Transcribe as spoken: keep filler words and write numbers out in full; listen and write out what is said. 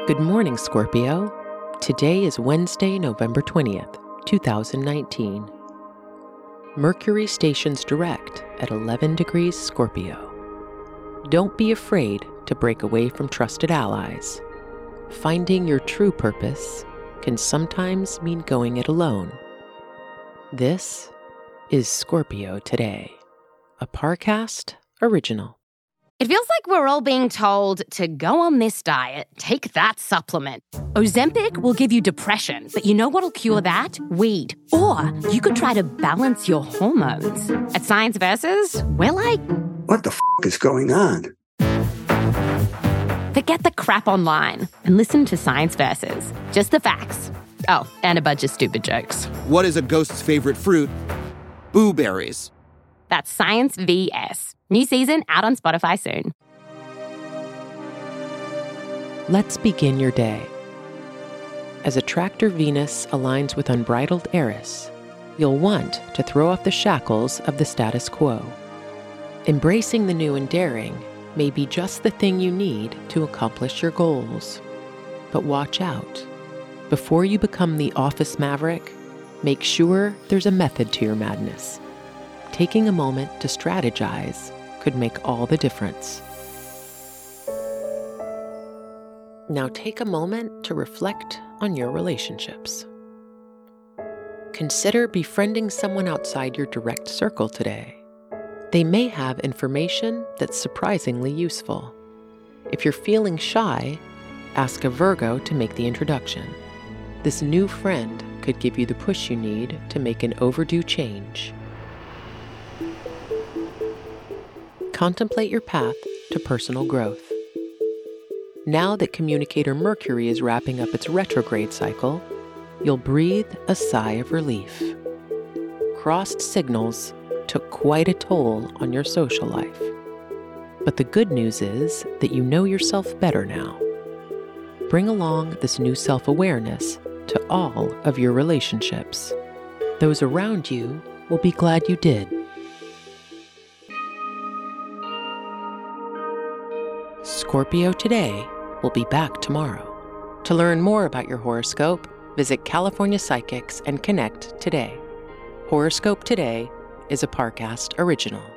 Good morning, Scorpio. Today is Wednesday, November twentieth, two thousand nineteen. Mercury stations direct at eleven degrees Scorpio. Don't be afraid to break away from trusted allies. Finding your true purpose can sometimes mean going it alone. This is Scorpio Today, a Parcast original. It feels like we're all being told to go on this diet, take that supplement. Ozempic will give you depression, but you know what'll cure that? Weed. Or you could try to balance your hormones. At Science Versus, we're like, what the f*** is going on? Forget the crap online and listen to Science Versus. Just the facts. Oh, and a bunch of stupid jokes. What is a ghost's favorite fruit? Blueberries. That's Science V S. New season out on Spotify soon. Let's begin your day. As attractor Venus aligns with unbridled Eris, you'll want to throw off the shackles of the status quo. Embracing the new and daring may be just the thing you need to accomplish your goals. But watch out. Before you become the office maverick, make sure there's a method to your madness. Taking a moment to strategize could make all the difference. Now take a moment to reflect on your relationships. Consider befriending someone outside your direct circle today. They may have information that's surprisingly useful. If you're feeling shy, ask a Virgo to make the introduction. This new friend could give you the push you need to make an overdue change. Contemplate your path to personal growth. Now that communicator Mercury is wrapping up its retrograde cycle, you'll breathe a sigh of relief. Crossed signals took quite a toll on your social life. But the good news is that you know yourself better now. Bring along this new self-awareness to all of your relationships. Those around you will be glad you did. Scorpio Today will be back tomorrow. To learn more about your horoscope, visit California Psychics and connect today. Horoscope Today is a Parcast original.